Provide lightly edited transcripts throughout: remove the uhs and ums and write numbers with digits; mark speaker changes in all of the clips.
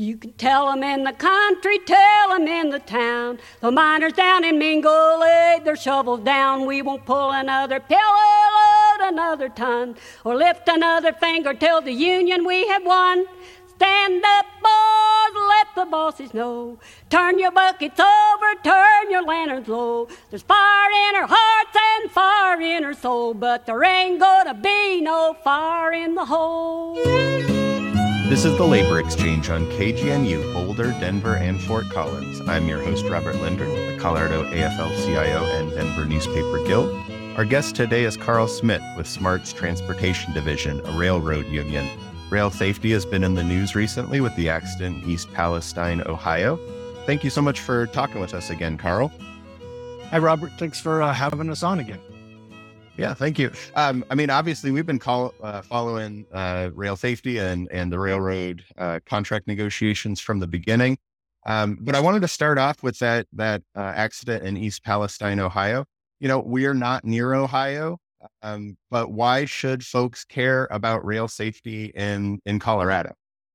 Speaker 1: You can tell 'em in the country, tell 'em in the town. The miners down in Mingo laid their shovels down. We won't pull another pillow, load another ton, or lift another finger till the union we have won. Stand up, boys, let the bosses know. Turn your buckets over, turn your lanterns low. There's fire in our hearts and fire in our soul, but there ain't gonna be no fire in the hole.
Speaker 2: This is the Labor Exchange on KGNU, Boulder, Denver, and Fort Collins. I'm your host, Robert Linder, the Colorado AFL-CIO and Denver Newspaper Guild. Our guest today is Carl Smith with SMART's Transportation Division, a railroad union. Rail safety has been in the news recently with the accident in East Palestine, Ohio. Thank you so much for talking with us again, Carl.
Speaker 3: Hi, Robert. Thanks for having us on again.
Speaker 2: Yeah, thank you. Obviously, we've been following rail safety and the railroad contract negotiations from the beginning. But I wanted to start off with that accident in East Palestine, Ohio. You know, we are not near Ohio. But why should folks care about rail safety in Colorado?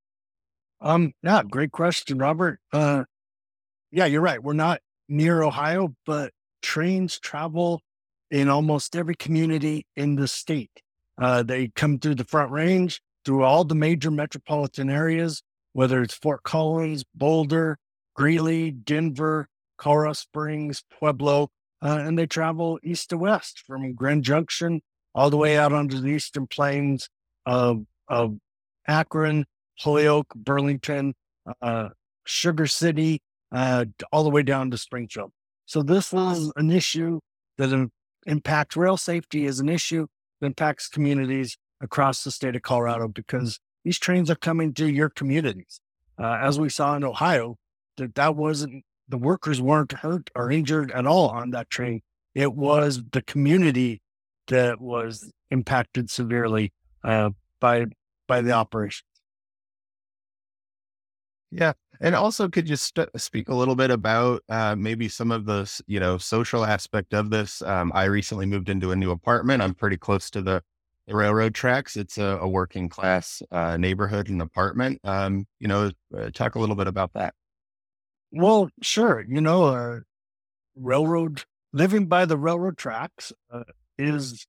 Speaker 3: Yeah, great question, Robert. Yeah, you're right. We're not near Ohio, but trains travel in almost every community in the state. They come through the Front Range, through all the major metropolitan areas, whether it's Fort Collins, Boulder, Greeley, Denver, Colorado Springs, Pueblo. And they travel east to west from Grand Junction all the way out onto the eastern plains of Akron, Holyoke, Burlington, Sugar City, all the way down to Springfield. So this is an issue that impacts rail safety, is an issue that impacts communities across the state of Colorado because these trains are coming to your communities. As we saw in Ohio, that wasn't, the workers weren't hurt or injured at all on that train. It was the community that was impacted severely by the operation.
Speaker 2: Yeah. And also, could you speak a little bit about maybe some of the, social aspect of this? I recently moved into a new apartment. I'm pretty close to the railroad tracks. It's a working class neighborhood and apartment. Talk a little bit about that.
Speaker 3: Well, sure. Living by the railroad tracks is,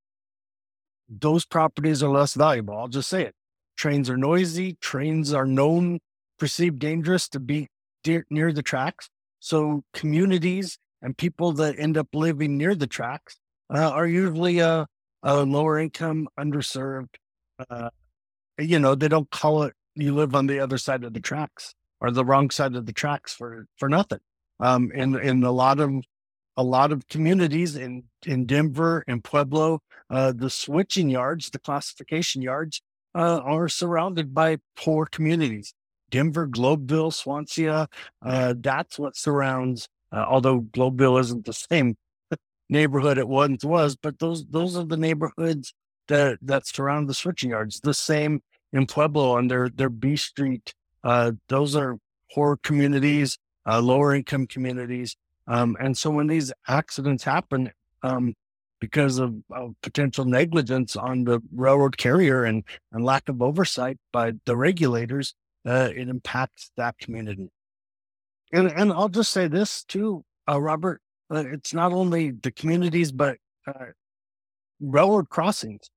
Speaker 3: those properties are less valuable. I'll just say it. Trains are noisy. Trains are perceived dangerous to be near the tracks. So communities and people that end up living near the tracks are usually a lower income, underserved. They don't call it, you live on the other side of the tracks or the wrong side of the tracks for nothing. In a lot of communities in Denver and Pueblo, the switching yards, the classification yards, are surrounded by poor communities. Denver, Globeville, Swansea, that's what surrounds, although Globeville isn't the same neighborhood it once was, but those are the neighborhoods that surround the switching yards. The same in Pueblo on their B Street. Those are poor communities, lower income communities. And so when these accidents happen, because of potential negligence on the railroad carrier and lack of oversight by the regulators, it impacts that community. And I'll just say this too, Robert, it's not only the communities, but railroad crossings.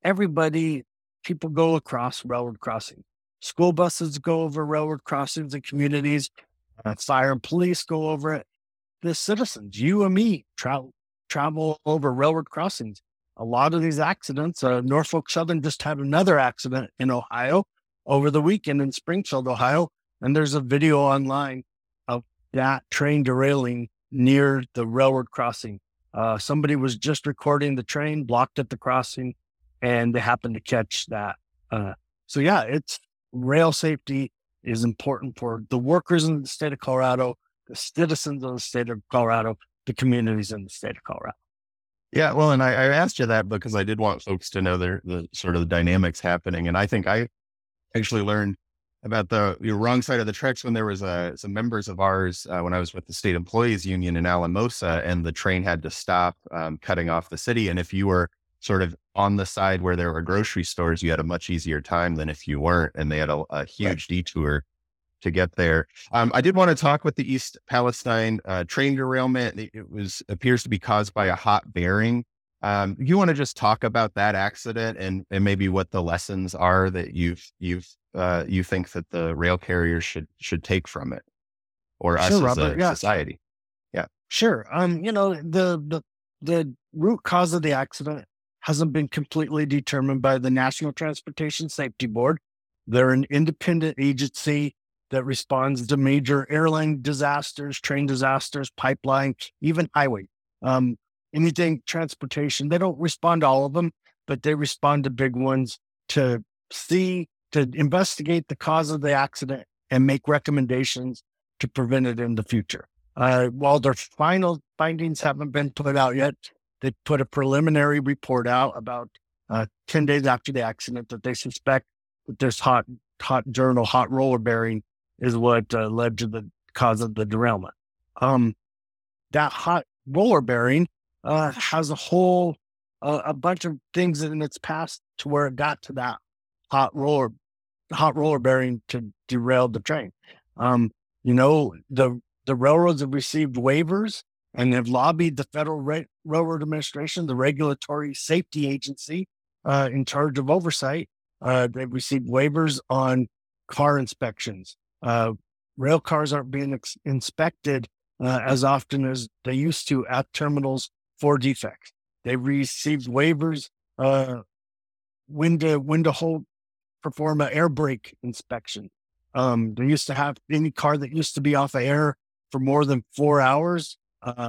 Speaker 3: People go across railroad crossings. School buses go over railroad crossings in communities. Fire and police go over it. The citizens, you and me, travel over railroad crossings. A lot of these accidents, Norfolk Southern just had another accident in Ohio over the weekend in Springfield, Ohio. And there's a video online of that train derailing near the railroad crossing. Somebody was just recording the train, blocked at the crossing, and they happened to catch that. So yeah, rail safety is important for the workers in the state of Colorado, the citizens of the state of Colorado, the communities in the state of Colorado.
Speaker 2: Yeah, well, and I asked you that because I did want folks to know the sort of the dynamics happening. And I think I actually learned about the wrong side of the tracks when there was some members of ours when I was with the state employees union in Alamosa, and the train had to stop cutting off the city. And if you were sort of on the side where there were grocery stores, you had a much easier time than if you weren't. And they had a huge detour to get there. I did want to talk with the East Palestine train derailment. It appears to be caused by a hot bearing. You want to just talk about that accident and maybe what the lessons are that you think that the rail carriers should take from it, or us
Speaker 3: Sure,
Speaker 2: as
Speaker 3: Robert.
Speaker 2: a society? Yeah,
Speaker 3: Sure. The root cause of the accident hasn't been completely determined by the National Transportation Safety Board. They're an independent agency that responds to major airline disasters, train disasters, pipeline, even highway. Anything transportation. They don't respond to all of them, but they respond to big ones to investigate the cause of the accident and make recommendations to prevent it in the future. While their final findings haven't been put out yet, they put a preliminary report out about 10 days after the accident that they suspect that this hot roller bearing is what led to the cause of the derailment. That hot roller bearing has a bunch of things in its past to where it got to that hot roller bearing to derail the train. The railroads have received waivers and have lobbied the Federal Railroad Administration, the regulatory safety agency in charge of oversight. They've received waivers on car inspections. Rail cars aren't being inspected as often as they used to at terminals for defects. They've received waivers when to perform an air brake inspection. They used to have any car that used to be off of air for more than 4 hours.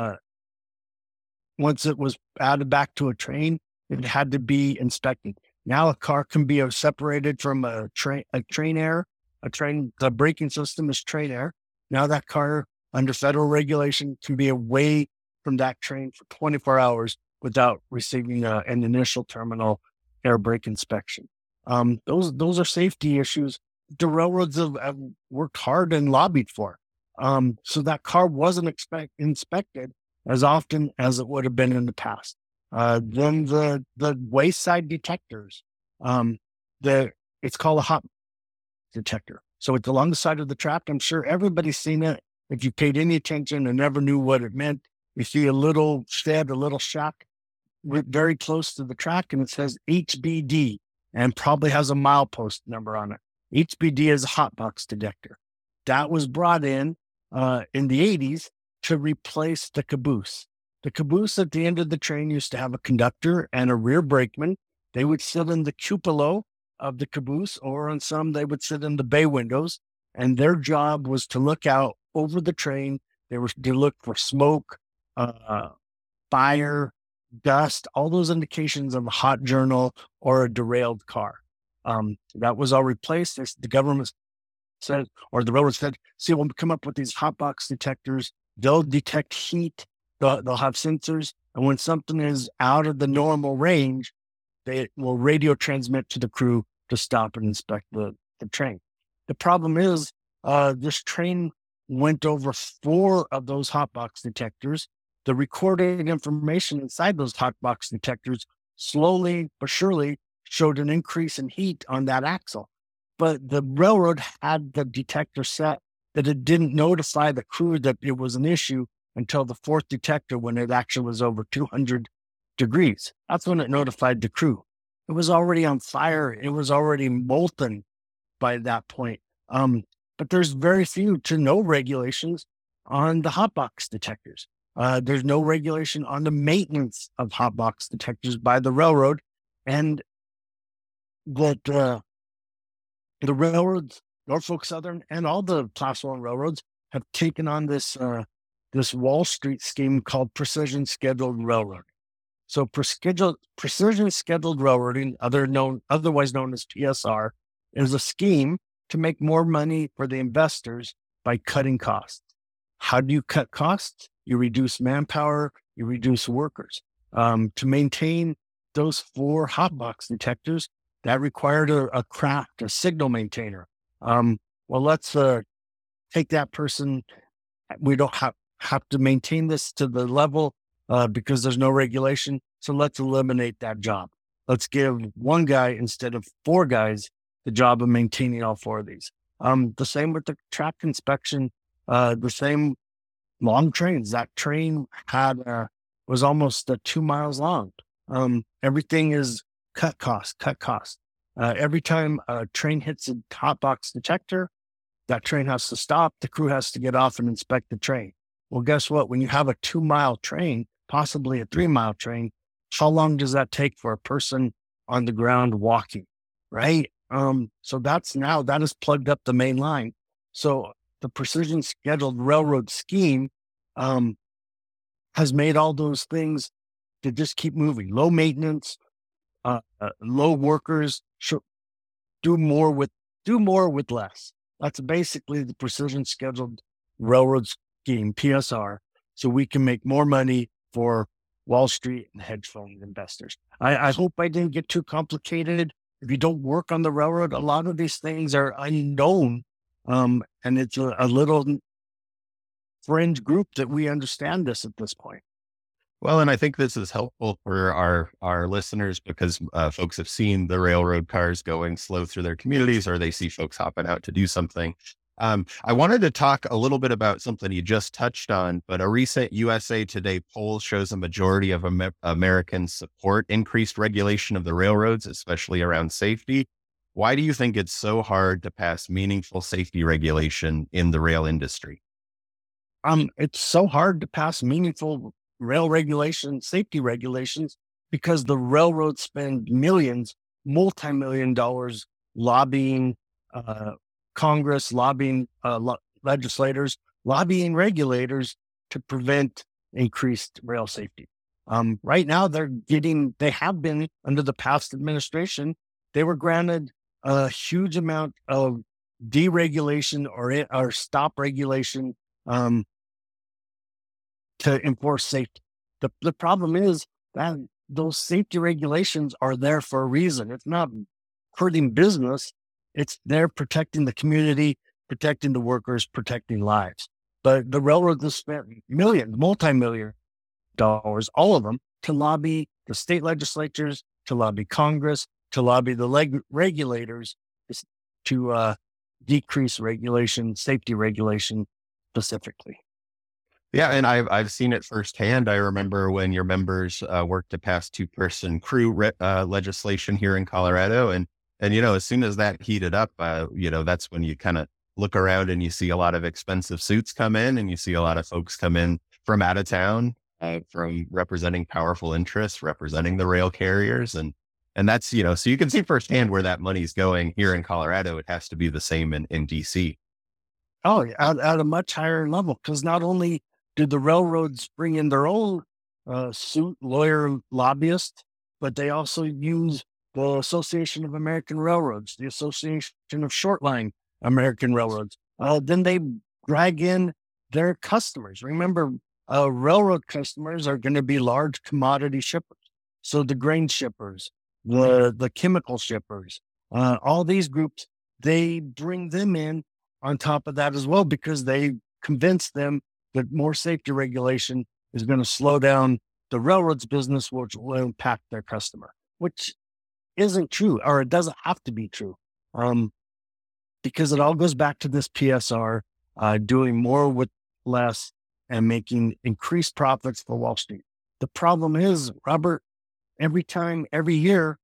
Speaker 3: Once it was added back to a train, it had to be inspected. Now a car can be separated from a train air. The braking system is train air. Now that car, under federal regulation, can be away from that train for 24 hours without receiving an initial terminal air brake inspection. Those are safety issues the railroads have worked hard and lobbied for. So that car wasn't inspected as often as it would have been in the past. Then the wayside detectors, it's called a hot detector. So it's along the side of the track. I'm sure everybody's seen it. If you paid any attention and never knew what it meant, you see a little shack very close to the track, and it says HBD and probably has a milepost number on it. HBD is a hot box detector. That was brought in the 80s to replace the caboose. The caboose at the end of the train used to have a conductor and a rear brakeman. They would sit in the cupola of the caboose, or on some, they would sit in the bay windows, and their job was to look out over the train. They were to look for smoke, fire, dust, all those indications of a hot journal or a derailed car. That was all replaced. The government said, or the railroad said, see, we'll come up with these hot box detectors. They'll detect heat. They'll have sensors. And when something is out of the normal range, they will radio transmit to the crew to stop and inspect the train. The problem is this train went over 4 of those hot box detectors. The recorded information inside those hot box detectors slowly but surely showed an increase in heat on that axle. But the railroad had the detector set that it didn't notify the crew that it was an issue until the 4th detector, when it actually was over 200 degrees. That's when it notified the crew. It was already on fire. It was already molten by that point. But there's very few to no regulations on the hotbox detectors. There's no regulation on the maintenance of hotbox detectors by the railroad, and that the railroads, Norfolk Southern, and all the Class 1 railroads have taken on this Wall Street scheme called precision scheduled railroading. So precision scheduled railroading, otherwise known as PSR, is a scheme to make more money for the investors by cutting costs. How do you cut costs? You reduce manpower, you reduce workers. To maintain those 4 hotbox detectors, that required a craft, a signal maintainer. Well, let's take that person. We don't have to maintain this to the level because there's no regulation. So let's eliminate that job. Let's give one guy instead of 4 guys the job of maintaining all 4 of these. The same with the track inspection, the same long trains. That train was almost 2 miles long. Everything is cut cost. Every time a train hits a hot box detector, that train has to stop. The crew has to get off and inspect the train. Well, guess what? When you have a 2-mile train, possibly a 3-mile train, how long does that take for a person on the ground walking? Right. So that has plugged up the main line. So the precision scheduled railroad scheme has made all those things to just keep moving. Low maintenance, low workers, do more with less. That's basically the precision scheduled railroad scheme, PSR, so we can make more money for Wall Street and hedge fund investors. I hope I didn't get too complicated. If you don't work on the railroad, a lot of these things are unknown, and it's a little fringe group that we understand this at this point.
Speaker 2: Well, and I think this is helpful for our listeners because folks have seen the railroad cars going slow through their communities, or they see folks hopping out to do something. I wanted to talk a little bit about something you just touched on, but a recent USA Today poll shows a majority of Americans support increased regulation of the railroads, especially around safety. Why do you think it's so hard to pass meaningful safety regulation in the rail industry?
Speaker 3: It's so hard to pass meaningful rail regulation, safety regulations, because the railroads spend millions, multi-million dollars lobbying Congress, lobbying legislators, lobbying regulators to prevent increased rail safety. Right now, they have been under the past administration, they were granted a huge amount of deregulation or stop regulation to enforce safety. The problem is that those safety regulations are there for a reason. It's not hurting business. It's there protecting the community, protecting the workers, protecting lives. But the railroads have spent millions, multi-million dollars, all of them, to lobby the state legislatures, to lobby Congress, to lobby the regulators to decrease regulation, safety regulation specifically.
Speaker 2: Yeah, and I've seen it firsthand. I remember when your members worked to pass 2-person crew legislation here in Colorado, and as soon as that heated up, that's when you kind of look around and you see a lot of expensive suits come in, and you see a lot of folks come in from out of town, from representing powerful interests, representing the rail carriers, and that's so you can see firsthand where that money's going here in Colorado. It has to be the same in DC.
Speaker 3: Oh, at a much higher level, because not only did the railroads bring in their own suit lawyer lobbyists, but they also use the Association of American Railroads, the Association of Shortline American Railroads. Then they drag in their customers. Remember, railroad customers are going to be large commodity shippers. So the grain shippers, the chemical shippers, all these groups, they bring them in on top of that as well, because they convince them that more safety regulation is going to slow down the railroad's business, which will impact their customer, which isn't true, or it doesn't have to be true, because it all goes back to this PSR, doing more with less and making increased profits for Wall Street. The problem is, Robert, every year,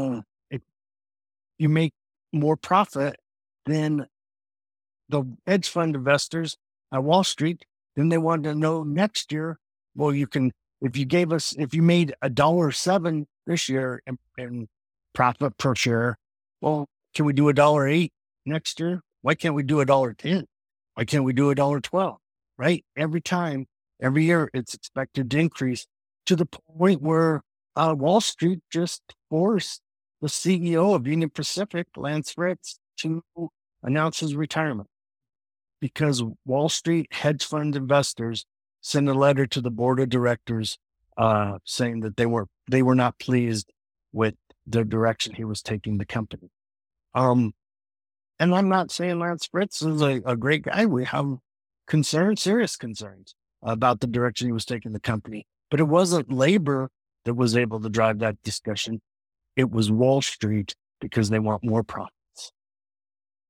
Speaker 3: you make more profit than the hedge fund investors at Wall Street, then they want to know next year, well, if you made $1.07 this year in profit per share, well, can we do $1.08 next year? Why can't we do $1.10? Why can't we do $1.12? Right? Every year it's expected to increase, to the point where Wall Street just forced the CEO of Union Pacific, Lance Fritz, to announce his retirement, because Wall Street hedge fund investors sent a letter to the board of directors saying that they were not pleased with the direction he was taking the company. And I'm not saying Lance Fritz is a great guy. We have serious concerns about the direction he was taking the company, but it wasn't labor that was able to drive that discussion. It was Wall Street, because they want more profits.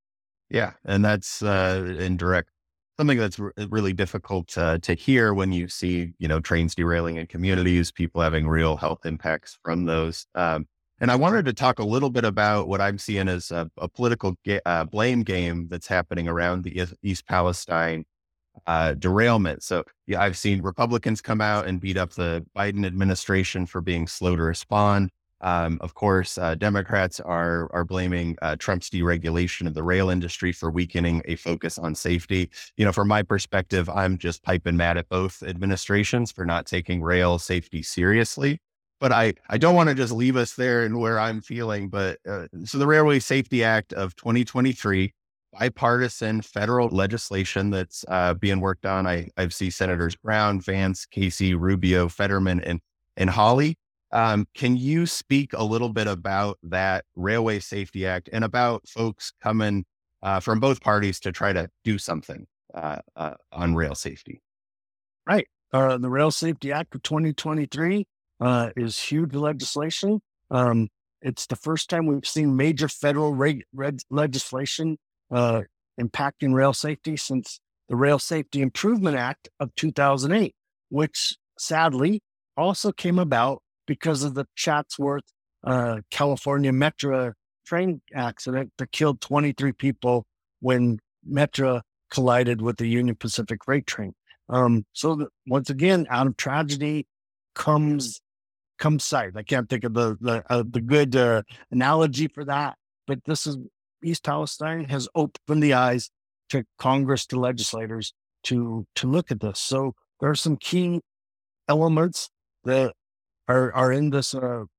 Speaker 2: Yeah, and that's indirect. Something that's really difficult to hear when you see, trains derailing in communities, people having real health impacts from those. And I wanted to talk a little bit about what I'm seeing as a political blame game that's happening around the East Palestine derailment. So yeah, I've seen Republicans come out and beat up the Biden administration for being slow to respond. Of course, Democrats are blaming Trump's deregulation of the rail industry for weakening a focus on safety. From my perspective, I'm just piping mad at both administrations for not taking rail safety seriously. But I don't want to just leave us there and where I'm feeling. But so the Railway Safety Act of 2023, bipartisan federal legislation that's being worked on. I see Senators Brown, Vance, Casey, Rubio, Fetterman, and Hawley. Can you speak a little bit about that Railway Safety Act and about folks coming from both parties to try to do something on rail safety?
Speaker 3: Right. The Rail Safety Act of 2023 is huge legislation. It's the first time we've seen major federal legislation impacting rail safety since the Rail Safety Improvement Act of 2008, which sadly also came about because of the Chatsworth, California Metra train accident that killed 23 people when Metra collided with the Union Pacific freight train. Once again, out of tragedy comes sight. I can't think of the good analogy for that, but this is East Palestine has opened the eyes to Congress, to legislators to look at this. So there are some key elements that are in this the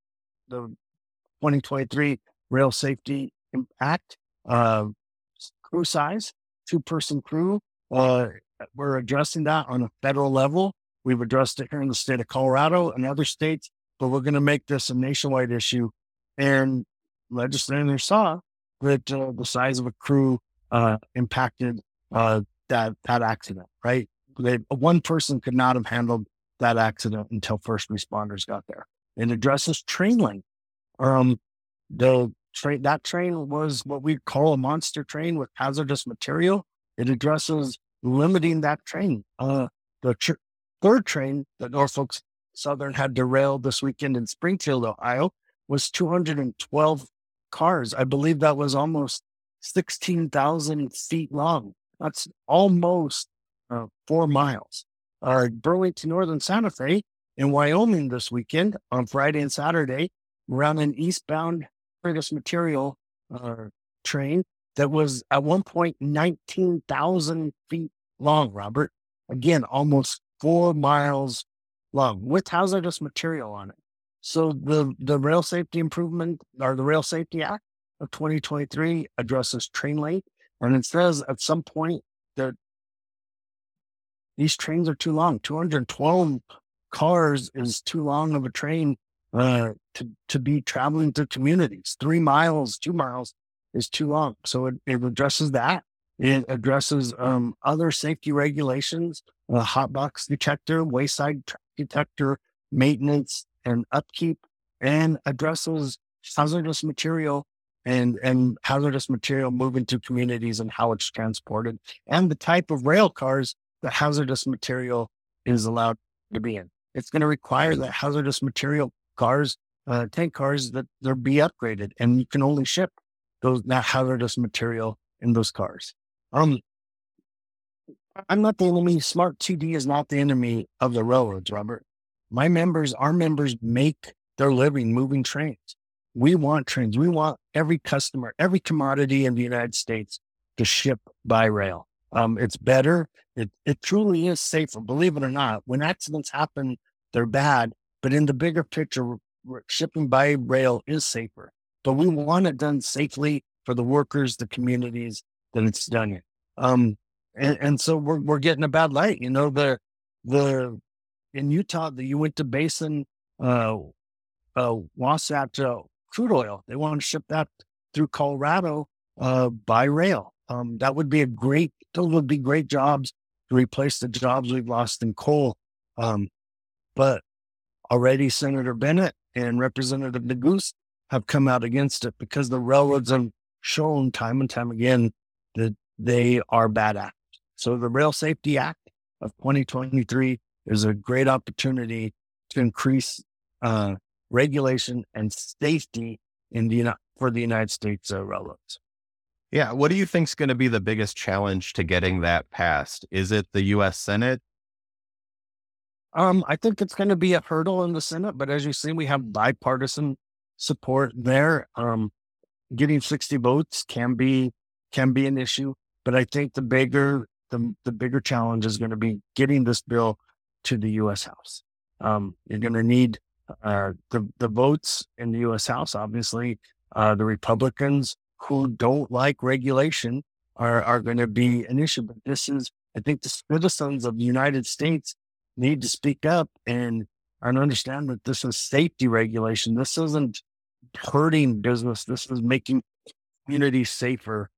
Speaker 3: 2023 Rail Safety Act. Crew size, 2-person crew. We're addressing that on a federal level. We've addressed it here in the state of Colorado and other states, but we're going to make this a nationwide issue. And legislators saw that the size of a crew impacted that accident, right? One person could not have handled that accident until first responders got there. It addresses train length. That train was what we call a monster train with hazardous material. It addresses limiting that train. The third train that Norfolk Southern had derailed this weekend in Springfield, Ohio, was 212 cars. I believe that was almost 16,000 feet long. That's almost 4 miles. Burlington Northern Santa Fe in Wyoming this weekend on Friday and Saturday ran an eastbound hazardous material train that was at one point 19,000 feet long, Robert. Again, almost 4 miles long with hazardous material on it. So the Rail Safety Improvement or the Rail Safety Act of 2023 addresses train length, and it says at some point that these trains are too long. 212 cars is too long of a train to be traveling through communities. 3 miles, 2 miles is too long. So it addresses that. It addresses other safety regulations, hot box detector, wayside detector, maintenance and upkeep, and addresses hazardous material and hazardous material moving through communities and how it's transported, and the type of rail cars that hazardous material is allowed to be in. It's going to require that hazardous material cars, tank cars, that they're be upgraded, and you can only ship that hazardous material in those cars. I'm not the enemy. Smart 2D is not the enemy of the railroads, Robert. Our members make their living moving trains. We want trains. We want every customer, every commodity in the United States to ship by rail. It's better. It truly is safer. Believe it or not, when accidents happen, they're bad. But in the bigger picture, shipping by rail is safer. But we want it done safely for the workers, the communities that it's done in. And so we're getting a bad light. You know, in Utah, the Uinta Basin, Wasatch crude oil, they want to ship that through Colorado by rail. Those would be great jobs to replace the jobs we've lost in coal. But already Senator Bennett and Representative Neguse have come out against it because the railroads have shown time and time again that they are bad actors. So the Rail Safety Act of 2023 is a great opportunity to increase regulation and safety for the United States railroads.
Speaker 2: Yeah. What do you think is going to be the biggest challenge to getting that passed? Is it the U.S. Senate?
Speaker 3: I think it's going to be a hurdle in the Senate, but as you see, we have bipartisan support there. Getting 60 votes can be an issue, but I think the bigger challenge is going to be getting this bill to the U.S. House. You're going to need the votes in the U.S. House. Obviously, the Republicans who don't like regulation are going to be an issue. But I think the citizens of the United States need to speak up and understand that this is safety regulation. This isn't hurting business. This is making communities safer.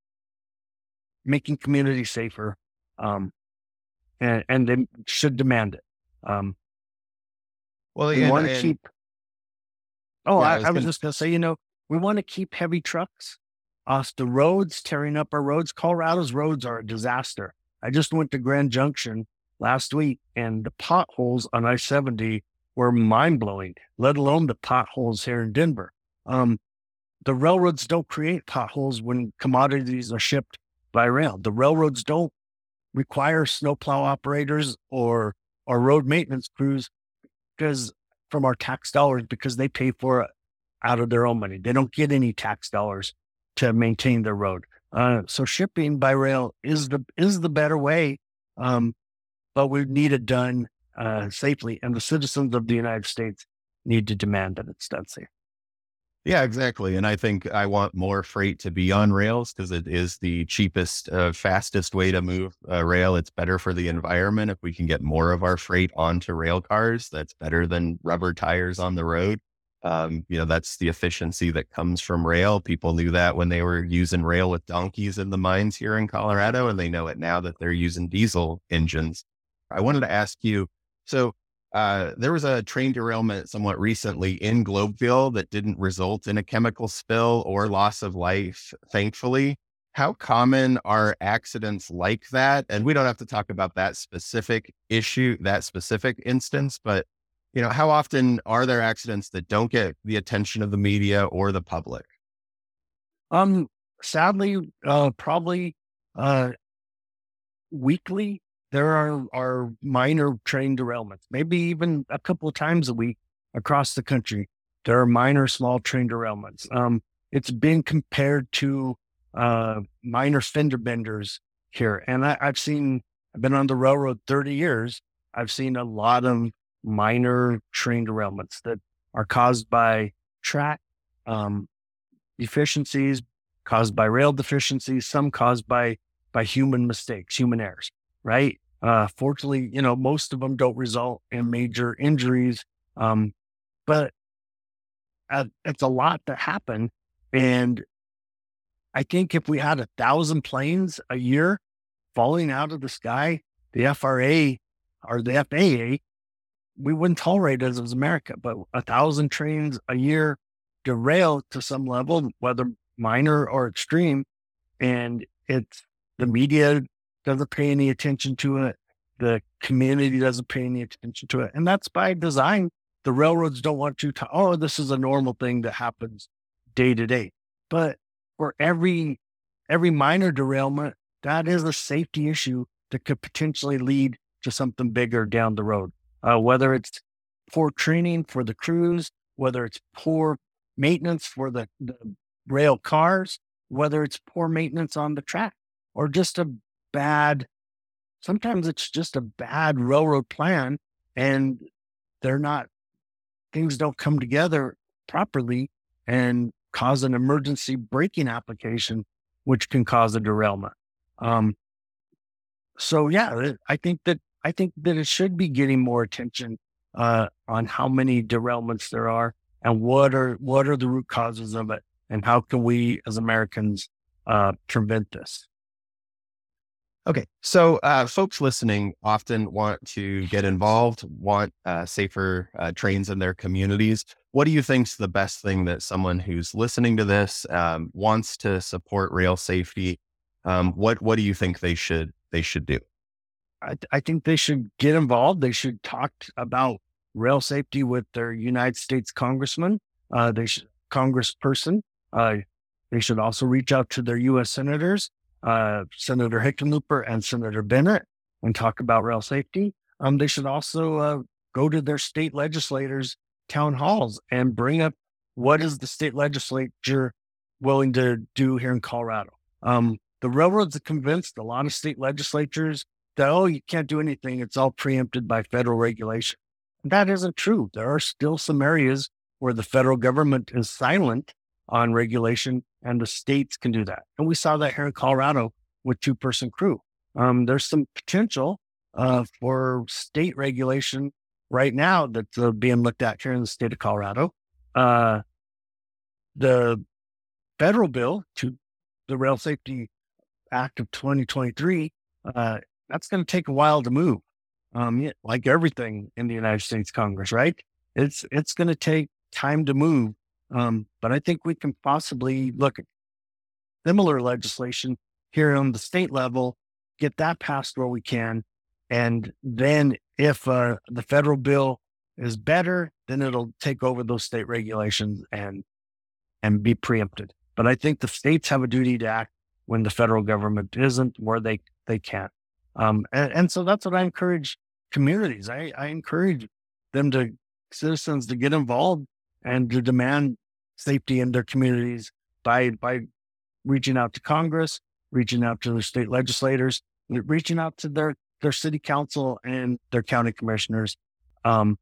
Speaker 3: And they should demand it.
Speaker 2: Well,
Speaker 3: we want to keep. Oh,
Speaker 2: Yeah,
Speaker 3: I was just going to say, we want to keep heavy trucks off the roads, tearing up our roads. Colorado's roads are a disaster. I just went to Grand Junction last week, and the potholes on I-70 were mind-blowing, let alone the potholes here in Denver. The railroads don't create potholes when commodities are shipped by rail. The railroads don't require snowplow operators or road maintenance crews from our tax dollars, because they pay for it out of their own money. They don't get any tax dollars to maintain their road. So shipping by rail is the better way, but we need it done safely, and the citizens of the United States need to demand that it's done safe.
Speaker 2: Yeah, exactly. And I think I want more freight to be on rails because it is the cheapest, fastest way to move rail. It's better for the environment. If we can get more of our freight onto rail cars, that's better than rubber tires on the road. That's the efficiency that comes from rail. People knew that when they were using rail with donkeys in the mines here in Colorado, and they know it now that they're using diesel engines. I wanted to ask you, so there was a train derailment somewhat recently in Globeville that didn't result in a chemical spill or loss of life, thankfully. How common are accidents like that? And we don't have to talk about that specific issue, that specific instance, but how often are there accidents that don't get the attention of the media or the public?
Speaker 3: Sadly, probably weekly. There are minor train derailments, maybe even a couple of times a week across the country. There are minor, small train derailments. It's been compared to minor fender benders here. And I've been on the railroad 30 years. I've seen a lot of minor train derailments that are caused by track deficiencies, caused by rail deficiencies, some caused by human mistakes, human errors. Right. Fortunately, most of them don't result in major injuries. But it's a lot that happen. And I think if we had 1,000 planes a year falling out of the sky, the FRA or the FAA, we wouldn't tolerate it as America. But 1,000 trains a year derail to some level, whether minor or extreme, and it's the media doesn't pay any attention to it. The community doesn't pay any attention to it. And that's by design. The railroads don't want you to, this is a normal thing that happens day to day. But for every minor derailment, that is a safety issue that could potentially lead to something bigger down the road. Whether it's poor training for the crews, whether it's poor maintenance for the rail cars, whether it's poor maintenance on the track, or just sometimes it's just a bad railroad plan, and things don't come together properly and cause an emergency braking application, which can cause a derailment. So yeah, I think that it should be getting more attention on how many derailments there are and what are the root causes of it, and how can we as Americans prevent this.
Speaker 2: Okay. So folks listening often want to get involved, want safer trains in their communities. What do you think is the best thing that someone who's listening to this wants to support rail safety? What do you think they should do?
Speaker 3: I think they should get involved. They should talk about rail safety with their United States congressman. Congressperson. They should also reach out to their U.S. senators, Senator Hickenlooper and Senator Bennett, and talk about rail safety. They should also go to their state legislators' town halls and bring up what is the state legislature willing to do here in Colorado. The railroads are convinced a lot of state legislatures that, oh, you can't do anything. It's all preempted by federal regulation. That isn't true. There are still some areas where the federal government is silent on regulation and the states can do that. And we saw that here in Colorado with two-person crew. There's some potential for state regulation right now that's being looked at here in the state of Colorado. The federal bill to the Rail Safety Act of 2023, that's going to take a while to move. Like everything in the United States Congress, right? It's going to take time to move. But I think we can possibly look at similar legislation here on the state level, get that passed where we can. And then if the federal bill is better, then it'll take over those state regulations and be preempted. But I think the states have a duty to act when the federal government isn't, where they can't. And so that's what I encourage communities. I encourage citizens to get involved and to demand safety in their communities by reaching out to Congress, reaching out to their state legislators, reaching out to their city council and their county commissioners, and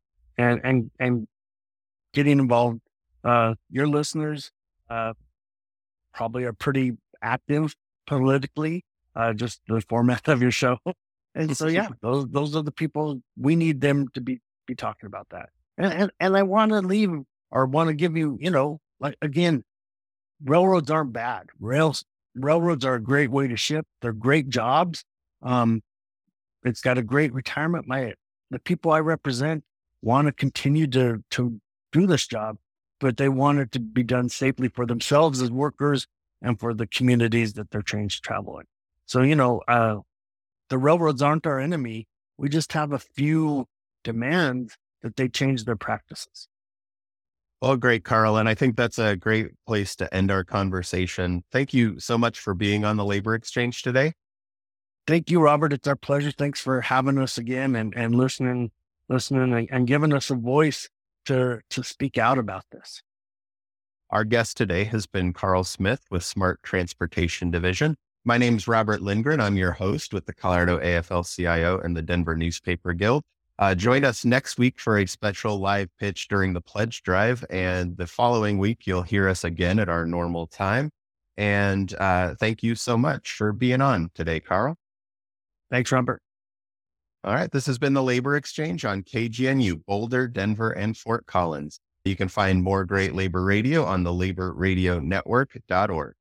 Speaker 3: getting involved. Your listeners probably are pretty active politically, just the format of your show. And so, yeah, those are the people we need them to be talking about that. And I want to give you, like, again, railroads aren't bad. Railroads are a great way to ship. They're great jobs. It's got a great retirement. The people I represent want to continue to do this job, but they want it to be done safely for themselves as workers and for the communities that they're trained to travel in. So, the railroads aren't our enemy. We just have a few demands that they change their practices.
Speaker 2: Well, great, Carl. And I think that's a great place to end our conversation. Thank you so much for being on the Labor Exchange today.
Speaker 3: Thank you, Robert. It's our pleasure. Thanks for having us again and listening and giving us a voice to speak out about this.
Speaker 2: Our guest today has been Carl Smith with Smart Transportation Division. My name's Robert Lindgren. I'm your host with the Colorado AFL-CIO and the Denver Newspaper Guild. Join us next week for a special live pitch during the pledge drive. And the following week, you'll hear us again at our normal time. And thank you so much for being on today, Carl.
Speaker 3: Thanks, Robert.
Speaker 2: All right. This has been the Labor Exchange on KGNU, Boulder, Denver, and Fort Collins. You can find more great labor radio on the laborradionetwork.org.